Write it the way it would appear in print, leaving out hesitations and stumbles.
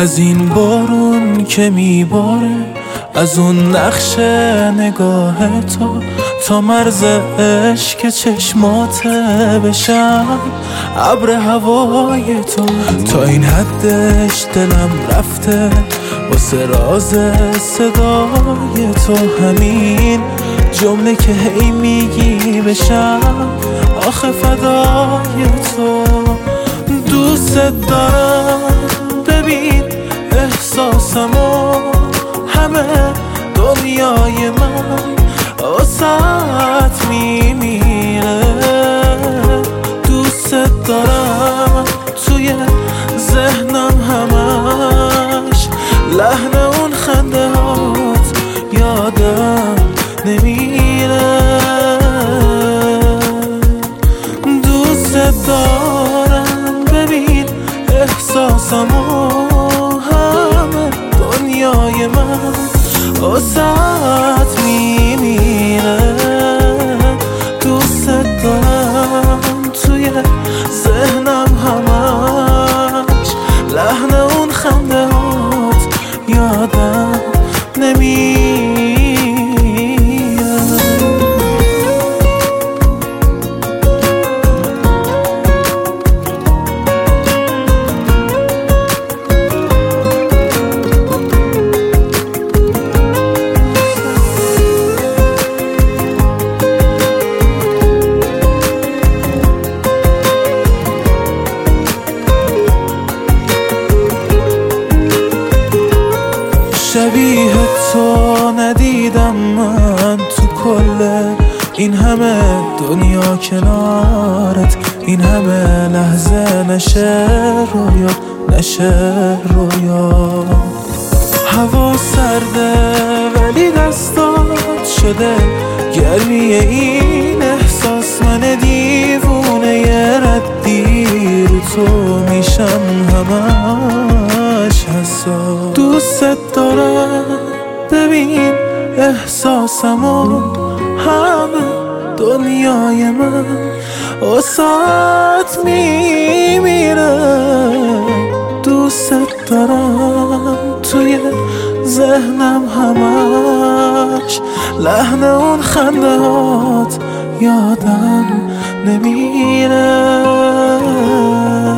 از این بارون که میباره، از اون نقش نگاه تو تا مرز عشق چشمات بشم ابر هوای تو. تا این حدش دلم رفته واسه راز صدای تو، همین جمله که هی میگی بشم آخه فدای تو. دوست دارم ببین احساسمو، همه دنیای من واسه میمیره. دوست دارم توی ذهنم همش لحن اون خنده هات یادم نمیره. دوست دارم ببین احساسمو، همه دنیای من واسه میمیره. دوست دارم توی ذهنم همش لحن اون خنده هات یادم نمیره. شبیه تو ندیدم من تو کل این همه دنیا کنارت، این همه لحظه نشه رویا نشه رویا. هوا سرده ولی دستات شده گرمی این احساس، من دیوونه یه ردی رو تو میشم همش حساس. دوست دارم ببین احساسمو، همه دنیای من واسه میمیره. دوست دارم توی ذهنم همش لحن اون خنده هات یادم نمیره.